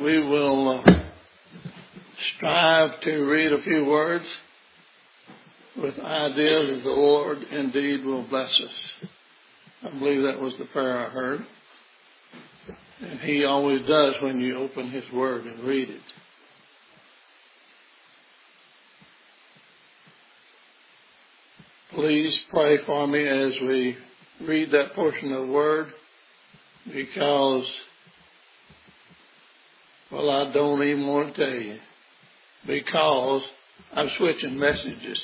we will strive to read a few words with ideas that the Lord indeed will bless us. I believe that was the prayer I heard. And He always does when you open His Word and read it. Please pray for me as we read that portion of the Word, because, well, I don't even want to tell you, because I'm switching messages.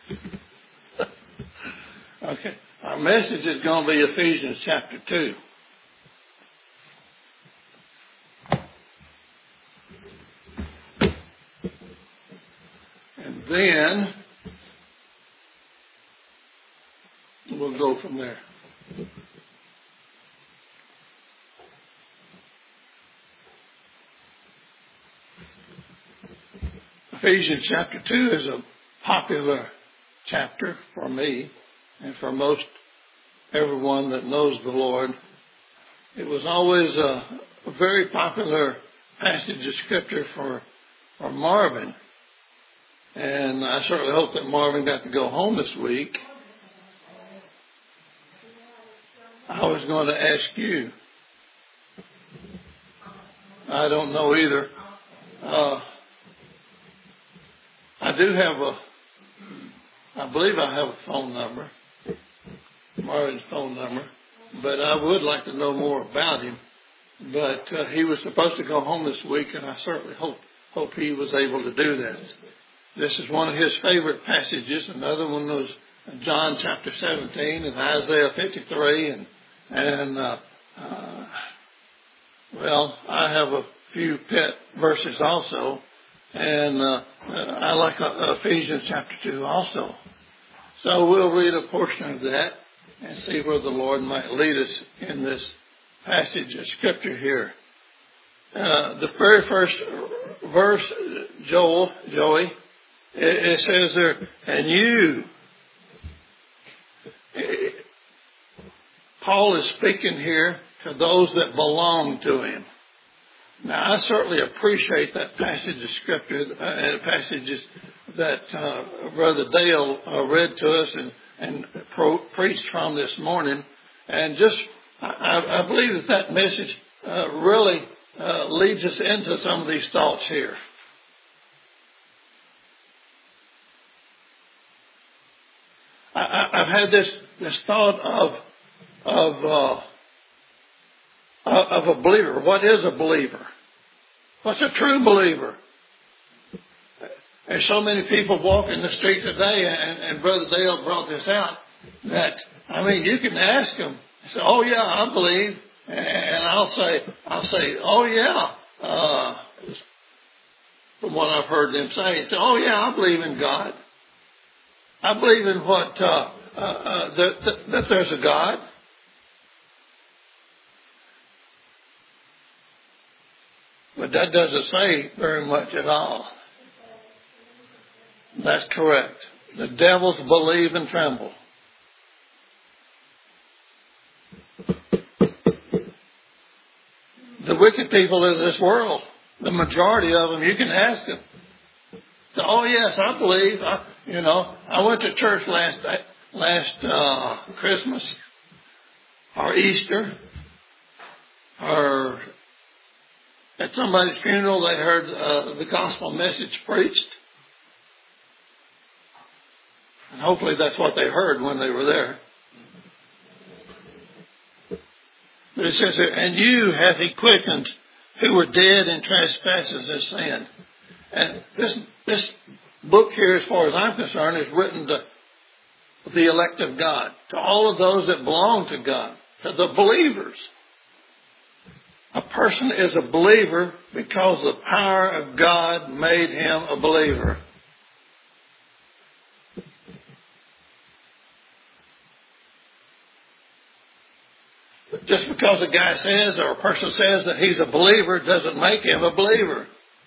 Okay, our message is going to be Ephesians chapter 2. And then we'll go from there. Ephesians chapter 2 is a popular chapter for me and for most everyone that knows the Lord. It was always a very popular passage of Scripture for Marvin. And I certainly hope that Marvin got to go home this week. I was going to ask you. I don't know either. I believe I have a phone number, Marvin's phone number, but I would like to know more about him. But he was supposed to go home this week, and I certainly hope he was able to do that. This is one of his favorite passages. Another one was John chapter 17 and Isaiah 53, well, I have a few pet verses also. And I like Ephesians chapter 2 also. So we'll read a portion of that and see where the Lord might lead us in this passage of Scripture here. The very first verse, Joey, it says there, and you. Paul is speaking here to those that belong to him. Now, I certainly appreciate that passage of Scripture and passages that Brother Dale read to us and preached from this morning. And I believe that message really leads us into some of these thoughts here. I've had this thought of a believer. What is a believer? What's a true believer? There's so many people walking the street today, and Brother Dale brought this out, that, you can ask them, say, oh yeah, I believe, and I'll say, oh yeah, from what I've heard them say, oh yeah, I believe in God. I believe in what, that there's a God. But that doesn't say very much at all. That's correct. The devils believe and tremble. The wicked people of this world, the majority of them, you can ask them. So, oh yes, I believe. I went to church last Christmas or Easter or at somebody's funeral. They heard the gospel message preached. And hopefully that's what they heard when they were there. But it says here, and you hath he quickened who were dead in trespasses and sin. And this book here, as far as I'm concerned, is written to the elect of God, to all of those that belong to God, to the believers. A person is a believer because the power of God made him a believer. Just because a guy says or a person says that he's a believer doesn't make him a believer.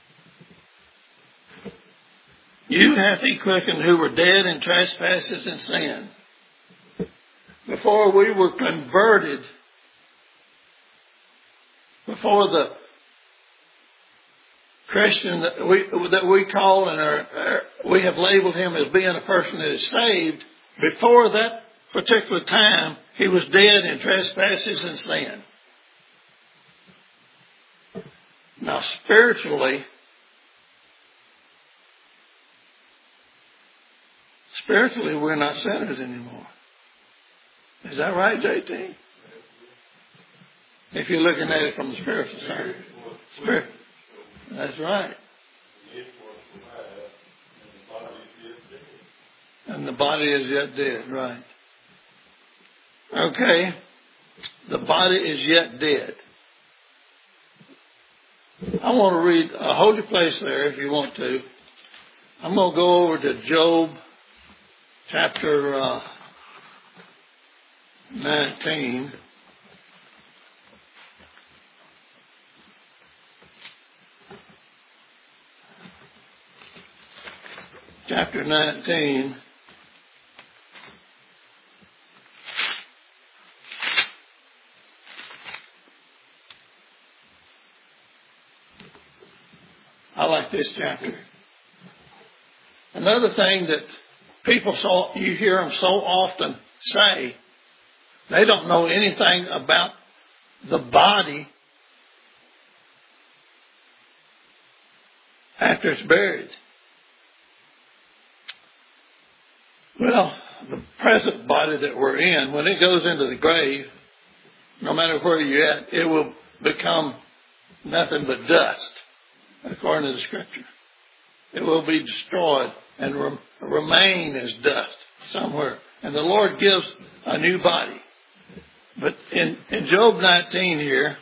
You hath he quickened who were dead in trespasses and sin. Before we were converted, before Christian that we call and we have labeled him as being a person that is saved, before that particular time, he was dead in trespasses and sin. Now, spiritually, we're not sinners anymore. Is that right, JT? If you're looking at it from the spiritual side. Spirit. That's right. And the body is yet dead, right. Okay. The body is yet dead. I want to read a holy place there if you want to. I'm going to go over to Job chapter 19. Chapter 19. I like this chapter. Another thing that people you hear them so often say, they don't know anything about the body after it's buried. Well, the present body that we're in, when it goes into the grave, no matter where you're at, it will become nothing but dust, according to the Scripture. It will be destroyed and remain as dust somewhere. And the Lord gives a new body. But in Job 19 here,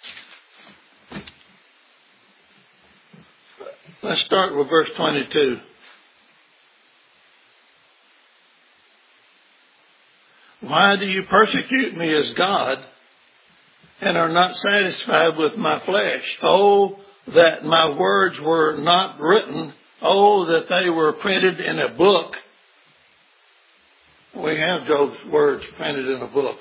let's start with verse 22. Why do you persecute me as God and are not satisfied with my flesh? Oh, that my words were not written. Oh, that they were printed in a book. We have Job's words printed in a book.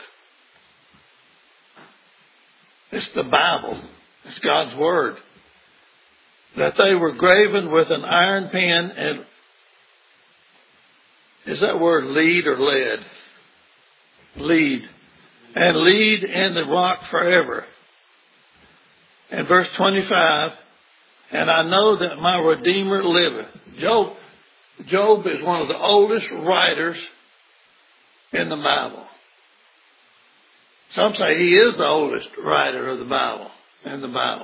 It's the Bible. It's God's Word. That they were graven with an iron pen and... Is that word lead or lead? Lead. And lead in the rock forever. And verse 25, and I know that my Redeemer liveth. Job is one of the oldest writers in the Bible. Some say he is the oldest writer of the Bible, in the Bible.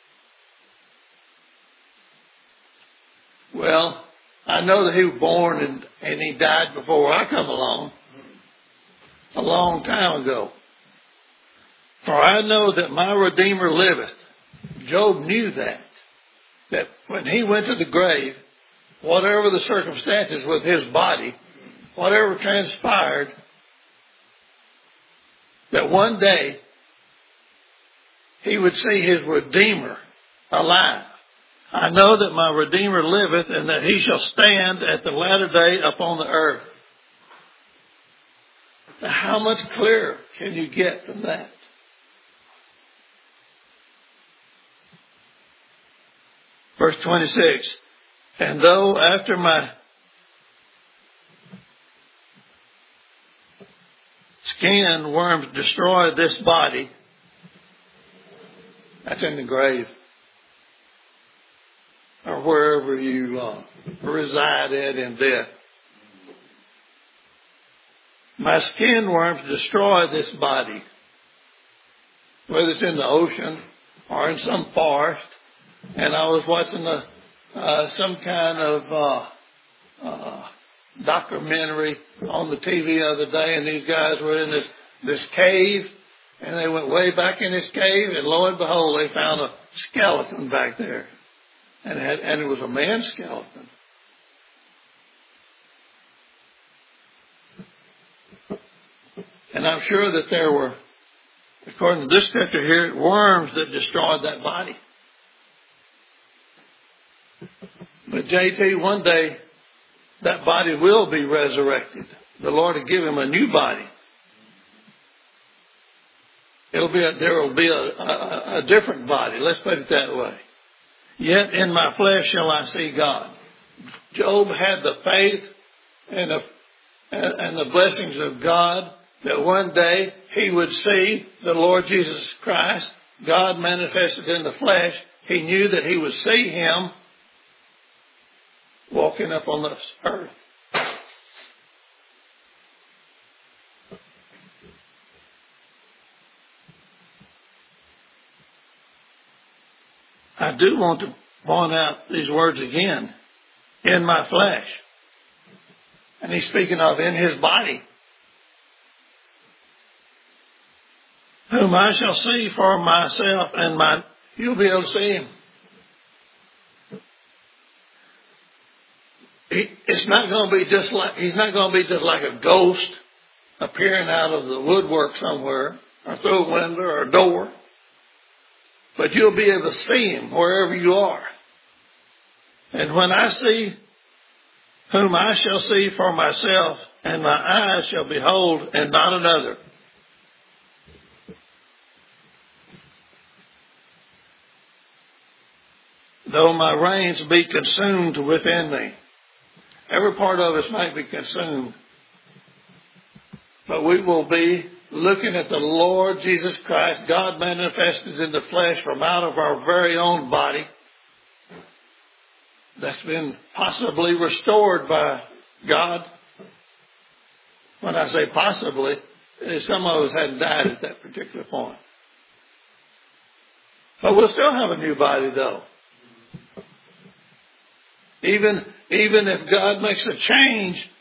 Well, I know that he was born and he died before I come along, a long time ago. For I know that my Redeemer liveth. Job knew that when he went to the grave, whatever the circumstances with his body, whatever transpired, that one day he would see his Redeemer alive. I know that my Redeemer liveth, and that he shall stand at the latter day upon the earth. Now, how much clearer can you get than that? Verse 26, and though after my skin worms destroy this body, that's in the grave, or wherever you reside at in death. My skin worms destroy this body, whether it's in the ocean or in some forest. And I was watching some kind of documentary on the TV the other day, and these guys were in this cave, and they went way back in this cave, and lo and behold, they found a skeleton back there, and it was a man's skeleton. And I'm sure that there were, according to this scripture here, worms that destroyed that body. But JT, one day, that body will be resurrected. The Lord will give him a new body. There will be a different body. Let's put it that way. Yet in my flesh shall I see God. Job had the faith and the blessings of God that one day he would see the Lord Jesus Christ, God manifested in the flesh. He knew that he would see him walking up on this earth. I do want to point out these words again. In my flesh. And he's speaking of in his body. Whom I shall see for myself and you'll be able to see him. It's not going to be he's not going to be just like a ghost appearing out of the woodwork somewhere or through a window or a door. But you'll be able to see him wherever you are. And when I see whom I shall see for myself, and my eyes shall behold, and not another. Though my reins be consumed within me. Every part of us might be consumed. But we will be looking at the Lord Jesus Christ, God manifested in the flesh from out of our very own body. That's been possibly restored by God. When I say possibly, some of us hadn't died at that particular point. But we'll still have a new body though. Even if God makes a change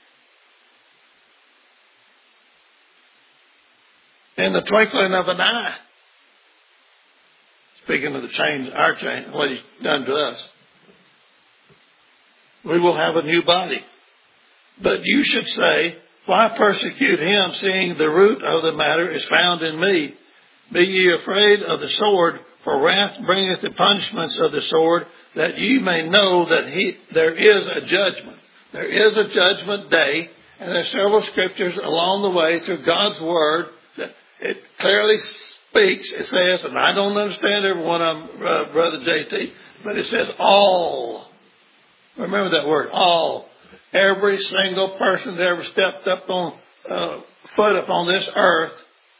in the twinkling of an eye. Speaking of the change, our change, what he's done to us. We will have a new body. But you should say, why persecute him, seeing the root of the matter is found in me? Be ye afraid of the sword, for wrath bringeth the punishments of the sword, that ye may know that there is a judgment. There is a judgment day, and there are several scriptures along the way through God's word that it clearly speaks. It says, and I don't understand every one of them, Brother JT, but it says all. Remember that word, all. Every single person that ever stepped up on foot upon this earth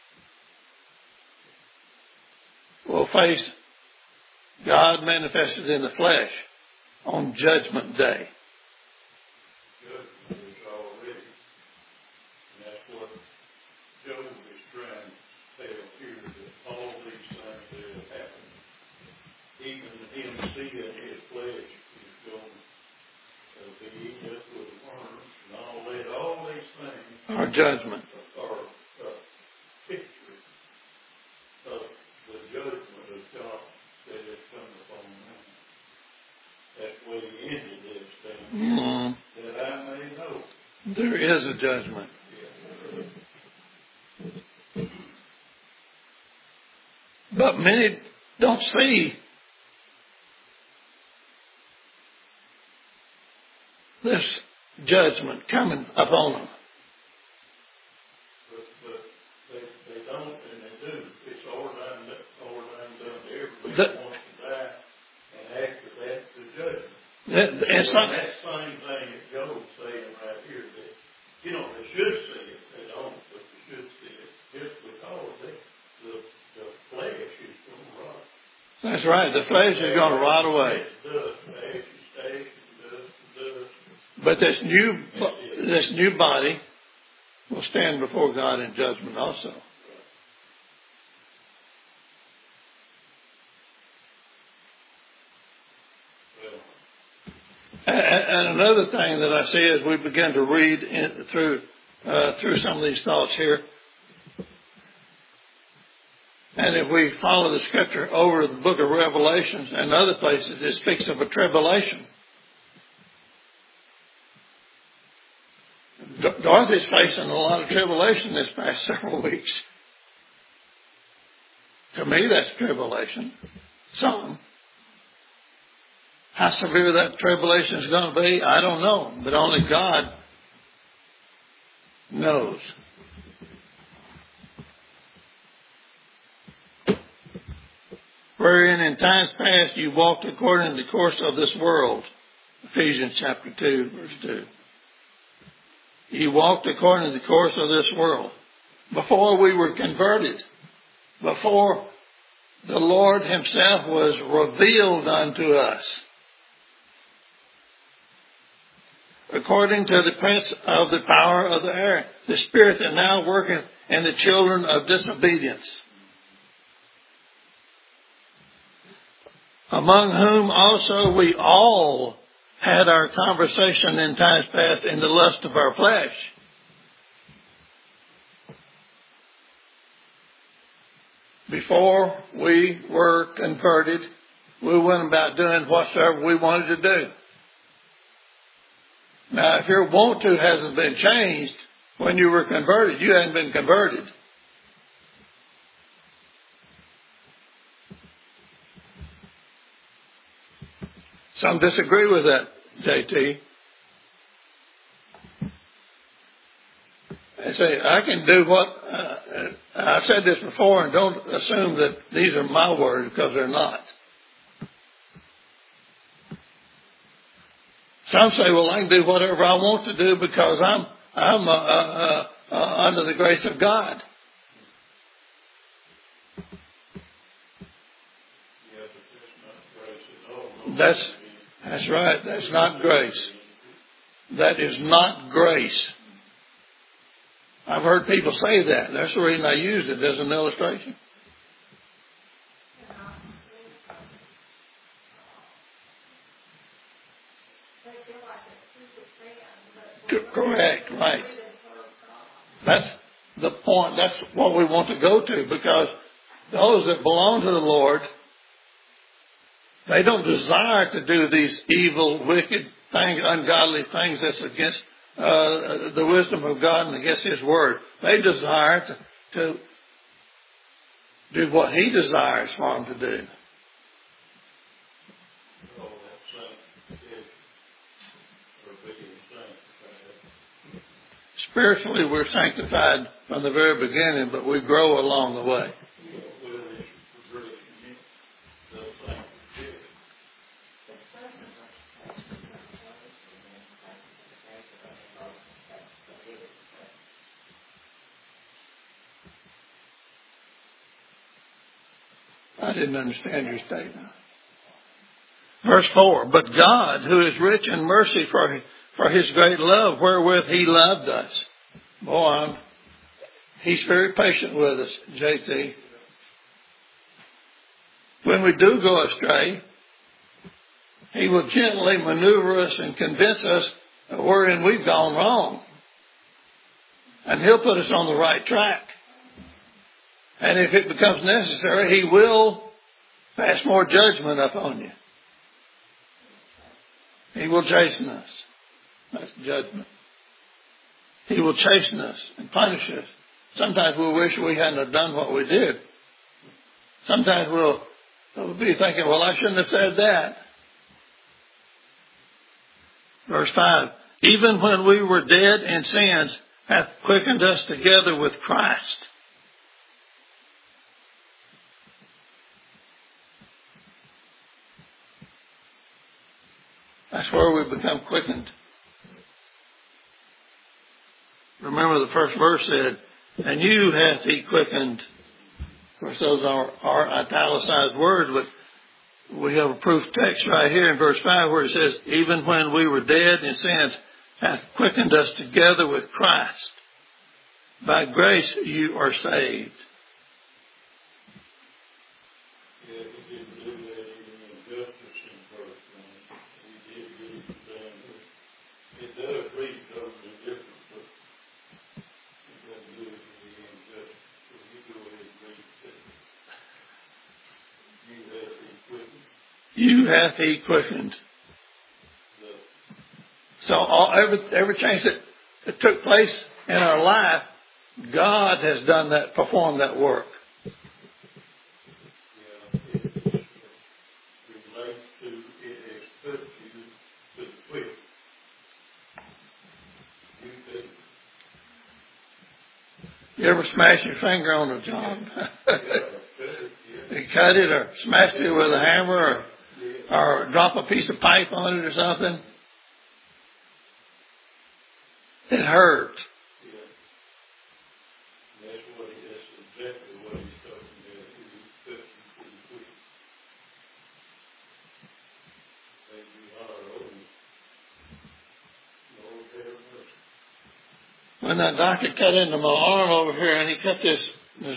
will face God manifested in the flesh on Judgment Day. Judgment is already. And that's what Job is trying to tell here, that all these things that have happened, even him seeing his flesh is going to be eaten up with worms and all these things Our judgment. are a picture of the judgment of God that has come upon man. That's where he ended this thing, that I may know. There is a judgment. Yeah. But many don't see this judgment coming upon them. But they don't, and they do. It's ordained unto everybody wants to die, and after that, the judgment. It's not, that same thing that Job's saying right here, that, they should see it. They don't, but they should see it. Just because the flesh is going to rot. that's right. The flesh is going to rot away. But this new body will stand before God in judgment also. And another thing that I see as we begin to read through some of these thoughts here, and if we follow the scripture over the book of Revelations and other places, it speaks of a tribulation. Dorothy's facing a lot of tribulation this past several weeks. To me, that's tribulation. Some. How severe that tribulation is going to be, I don't know. But only God knows. wherein in times past you walked according to the course of this world. Ephesians chapter 2, verse 2. You walked according to the course of this world. Before we were converted, before the Lord himself was revealed unto us, according to the prince of the power of the air, the spirit that now worketh in the children of disobedience, among whom also we all had our conversation in times past in the lust of our flesh. Before we were converted, we went about doing whatsoever we wanted to do. Now, if your want to hasn't been changed when you were converted, you hadn't been converted. Some disagree with that, JT. They say, I can do what... I've said this before, and don't assume that these are my words, because they're not. Some say, well, I can do whatever I want to do because I'm under the grace of God. That's right. That's not grace. That is not grace. I've heard people say that. That's the reason I used it as an illustration. Correct, right. That's the point. That's what we want to go to, because those that belong to the Lord, they don't desire to do these evil, wicked things, ungodly things that's against the wisdom of God and against His Word. They desire to do what He desires for them to do. Spiritually, we're sanctified from the very beginning, but we grow along the way. I didn't understand your statement. Verse 4, but God, who is rich in mercy for His great love, wherewith He loved us. Boy, He's very patient with us, JT. When we do go astray, He will gently maneuver us and convince us wherein we've gone wrong. And He'll put us on the right track. And if it becomes necessary, He will pass more judgment upon you. He will chasten us. That's judgment. He will chasten us and punish us. Sometimes we'll wish we hadn't have done what we did. Sometimes we'll be thinking, well, I shouldn't have said that. Verse 5, even when we were dead in sins, hath quickened us together with Christ. That's where we become quickened. Remember the first verse said, and you hath He quickened. Of course, those are italicized words, but we have a proof text right here in verse 5 where it says, even when we were dead in sins, hath quickened us together with Christ. By grace you are saved. You hath He quickened. So every change that took place in our life, God has done that, performed that work. You ever smash your finger on a job? cut it or smashed it with a hammer or drop a piece of pipe on it or something. It hurt. That's exactly what he's talking about. He cut you pretty quick. Thank you, Lord have mercy. When that doctor cut into my arm over here and he cut this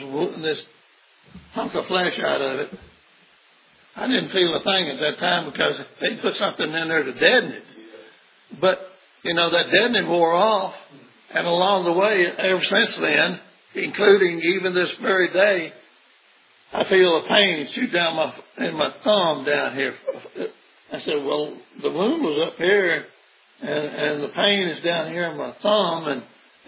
hunk of flesh out of it, I didn't feel a thing at that time because they put something in there to deaden it. But, that deadening wore off. And along the way, ever since then, including even this very day, I feel a pain shoot down in my thumb down here. I said, well, the wound was up here and the pain is down here in my thumb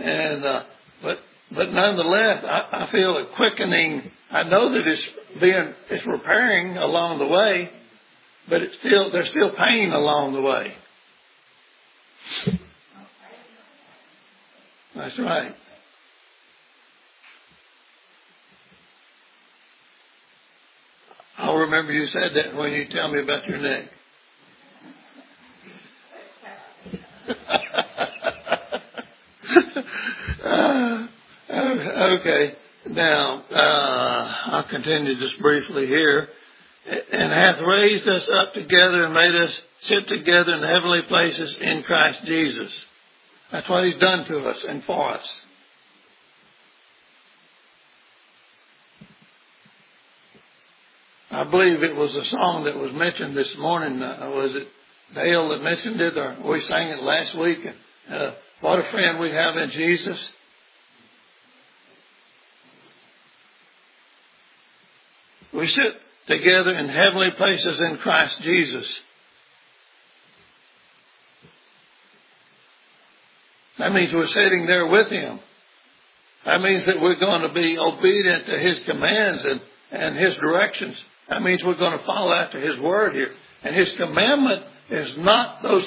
but nonetheless, I feel a quickening. I know that it's repairing along the way, but there's still pain along the way. That's right. I'll remember you said that when you tell me about your neck. Okay. Now, I'll continue just briefly here. And hath raised us up together and made us sit together in heavenly places in Christ Jesus. That's what he's done to us and for us. I believe it was a song that was mentioned this morning. Was it Dale that mentioned it, or we sang it last week? What a friend we have in Jesus. We sit together in heavenly places in Christ Jesus. That means we're sitting there with him. That means that we're going to be obedient to his commands and his directions. That means we're going to follow after his word here. And his commandment is not those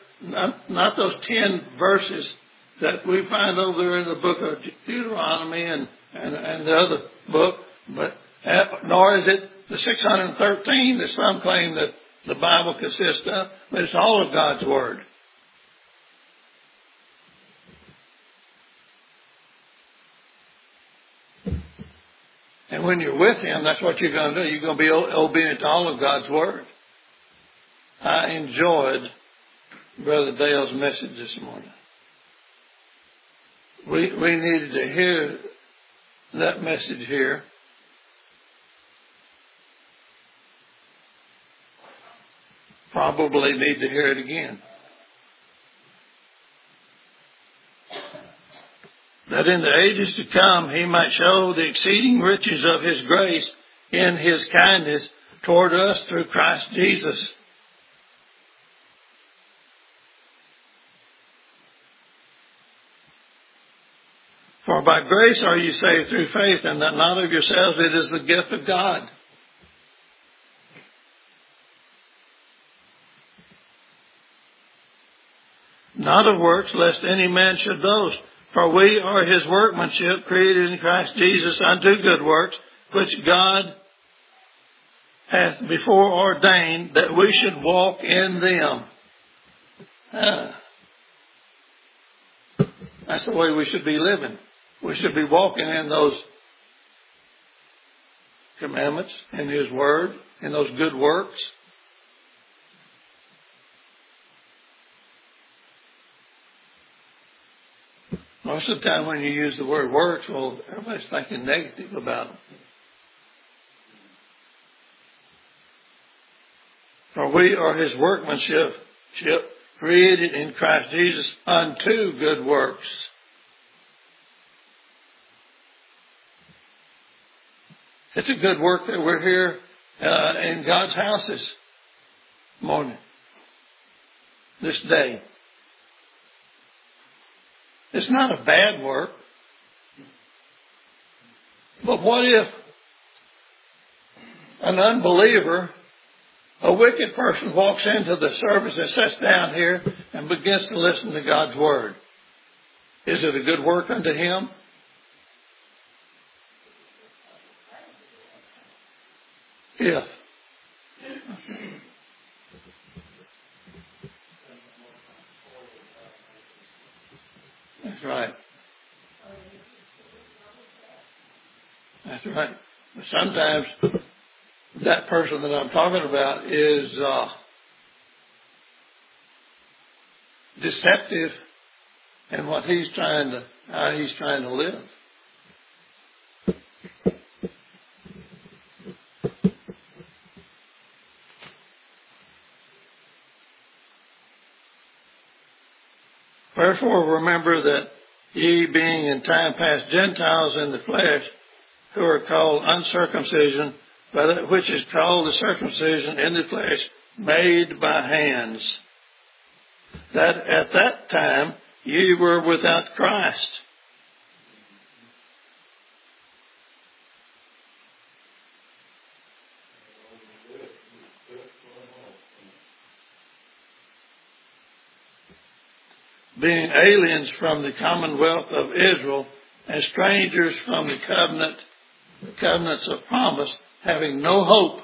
10 verses that we find over there in the book of Deuteronomy and the other book, but nor is it the 613 that some claim that the Bible consists of, but it's all of God's word. And when you're with him, that's what you're going to do. You're going to be obedient to all of God's word. I enjoyed Brother Dale's message this morning. We needed to hear that message here. Probably need to hear it again. That in the ages to come he might show the exceeding riches of his grace in his kindness toward us through Christ Jesus. For by grace are you saved through faith, and that not of yourselves, it is the gift of God. Not of works, lest any man should boast. For we are his workmanship, created in Christ Jesus unto good works, which God hath before ordained that we should walk in them. That's the way we should be living. We should be walking in those commandments, in his word, in those good works. Most of the time when you use the word works, well, everybody's thinking negative about them. For we are his workmanship, created in Christ Jesus unto good works. It's a good work that we're here in God's house this morning, this day. It's not a bad work. But what if an unbeliever, a wicked person, walks into the service and sits down here and begins to listen to God's word? Is it a good work unto him? If. That's right. That's right. But sometimes that person that I'm talking about is deceptive in how he's trying to live. Wherefore remember that ye being in time past Gentiles in the flesh, who are called uncircumcision, by that which is called the circumcision in the flesh, made by hands, that at that time ye were without Christ. Being aliens from the commonwealth of Israel, and strangers from the covenants of promise, having no hope.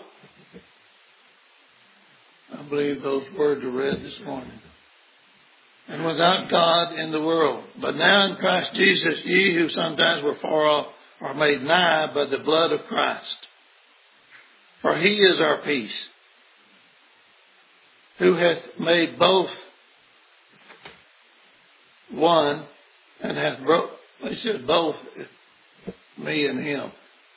I believe those words are read this morning. And without God in the world. But now in Christ Jesus, ye who sometimes were far off are made nigh by the blood of Christ. For he is our peace, who hath made both one, and hath broke. He said both, me and him.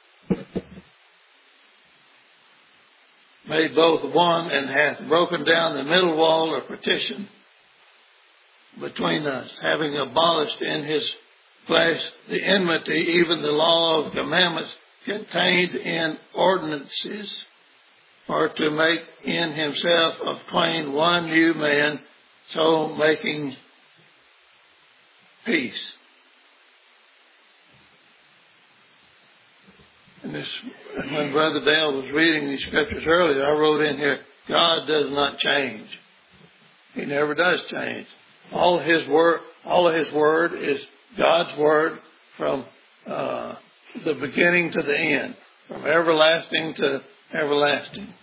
Made both one, and hath broken down the middle wall of partition between us, having abolished in his flesh the enmity, even the law of commandments contained in ordinances, for to make in himself of twain one new man, so making peace. And this, when Brother Dale was reading these scriptures earlier, I wrote in here, God does not change. He never does change. All of his word is God's word from the beginning to the end, from everlasting to everlasting.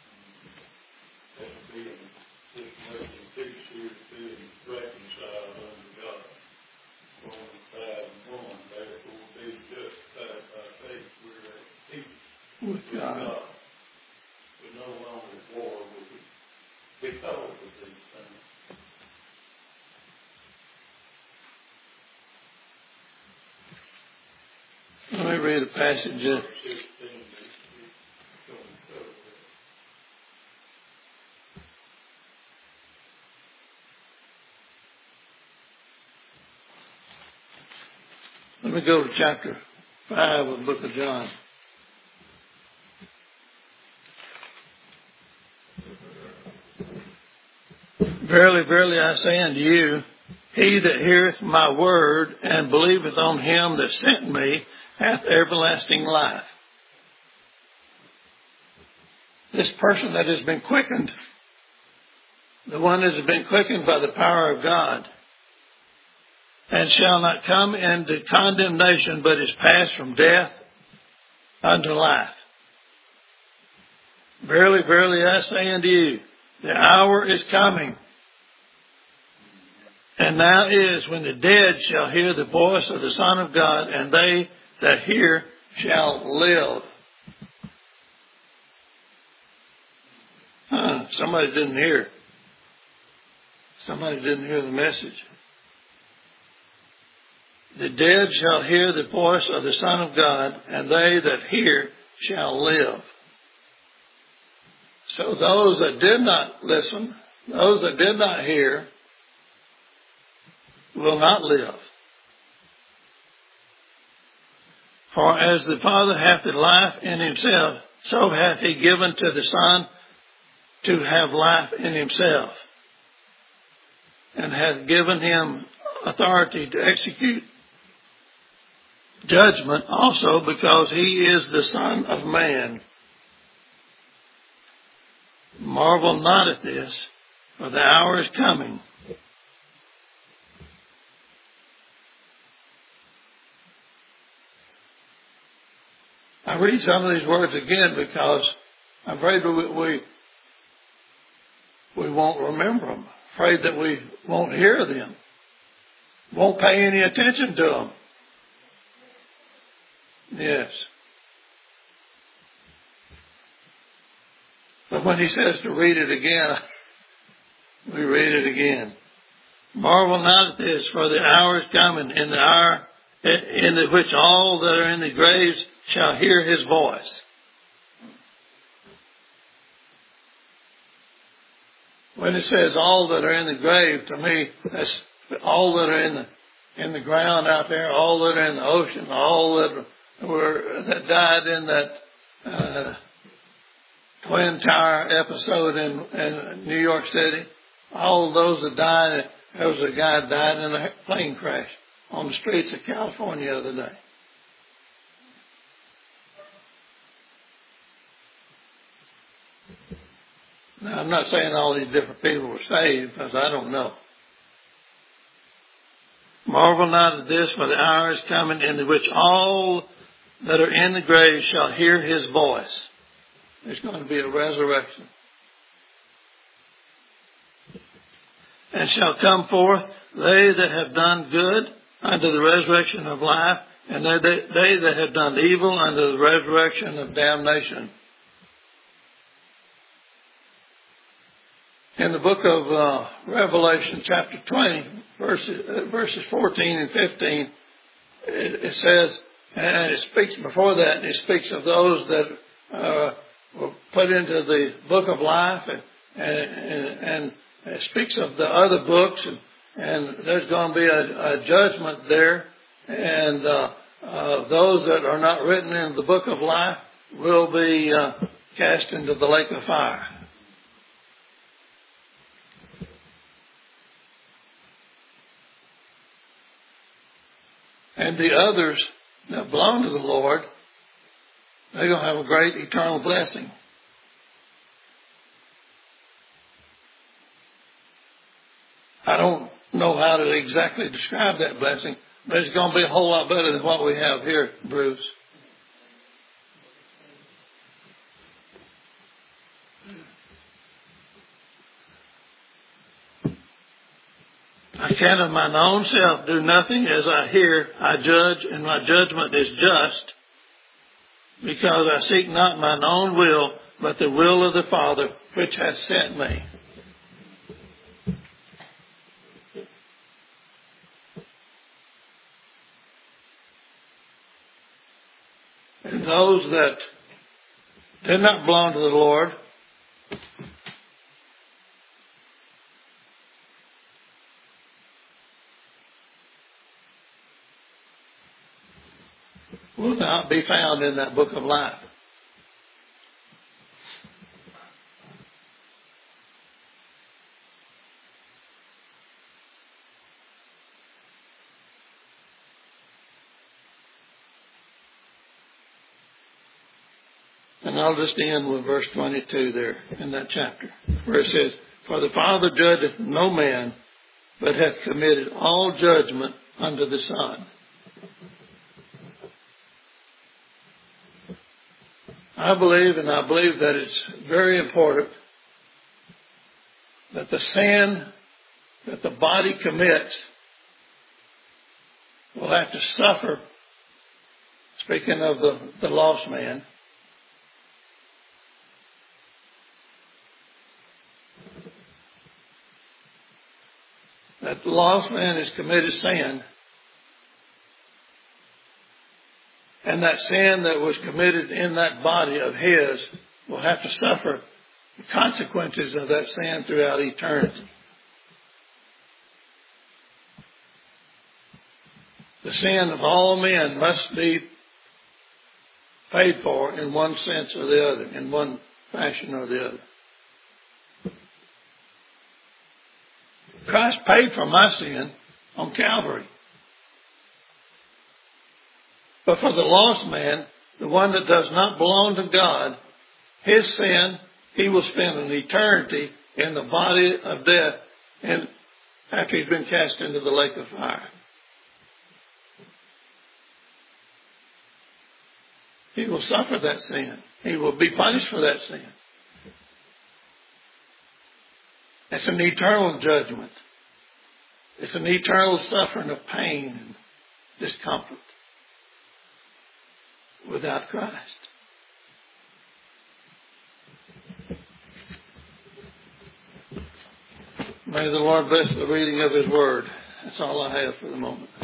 With God. We no longer war because of these things. Let me read a passage. Let me go to chapter 5 of the book of John. Verily, verily, I say unto you, he that heareth my word and believeth on him that sent me hath everlasting life. This person that has been quickened, the one that has been quickened by the power of God, and shall not come into condemnation, but is passed from death unto life. Verily, verily, I say unto you, the hour is coming, and now is, when the dead shall hear the voice of the Son of God, and they that hear shall live. Somebody didn't hear. Somebody didn't hear the message. The dead shall hear the voice of the Son of God, and they that hear shall live. So those that did not listen, those that did not hear, will not live. For as the Father hath the life in himself, so hath he given to the Son to have life in himself, and hath given him authority to execute judgment also, because he is the Son of Man. Marvel not at this, for the hour is coming. I read some of these words again because I'm afraid we won't remember them. Afraid that we won't hear them. Won't pay any attention to them. Yes. But when he says to read it again, we read it again. Marvel not at this, for the hour is coming, in the hour in which all that are in the graves shall hear his voice. When it says all that are in the grave, to me, that's all that are in the ground out there, all that are in the ocean, all that died in that Twin Tower episode in New York City. All of those that died, there was a guy that died in a plane crash on the streets of California the other day. Now, I'm not saying all these different people were saved, because I don't know. Marvel not at this, for the hour is coming in which all that are in the grave shall hear his voice. There's going to be a resurrection. And shall come forth they that have done good unto the resurrection of life, and they that have done evil unto the resurrection of damnation. In the book of Revelation, chapter 20, verses 14 and 15, it says, and it speaks before that, it speaks of those that were put into the book of life, and it speaks of the other books, and there's going to be a judgment there, and those that are not written in the book of life will be cast into the lake of fire. And the others that belong to the Lord, they're going to have a great eternal blessing. I don't know how to exactly describe that blessing, but it's going to be a whole lot better than what we have here, Bruce. I can of mine own self do nothing. As I hear, I judge, and my judgment is just, because I seek not mine own will, but the will of the Father which hath sent me. And those that did not belong to the Lord, will not be found in that book of life. And I'll just end with verse 22 there in that chapter, where it says, for the Father judgeth no man, but hath committed all judgment unto the Son. I believe that it's very important that the sin that the body commits will have to suffer, speaking of the lost man, that the lost man has committed sin, and that sin that was committed in that body of his will have to suffer the consequences of that sin throughout eternity. The sin of all men must be paid for in one sense or the other, in one fashion or the other. Christ paid for my sin on Calvary. But for the lost man, the one that does not belong to God, his sin, he will spend an eternity in the body of death, and after he's been cast into the lake of fire. He will suffer that sin. He will be punished for that sin. It's an eternal judgment. It's an eternal suffering of pain and discomfort without Christ. May the Lord bless the reading of His Word. That's all I have for the moment.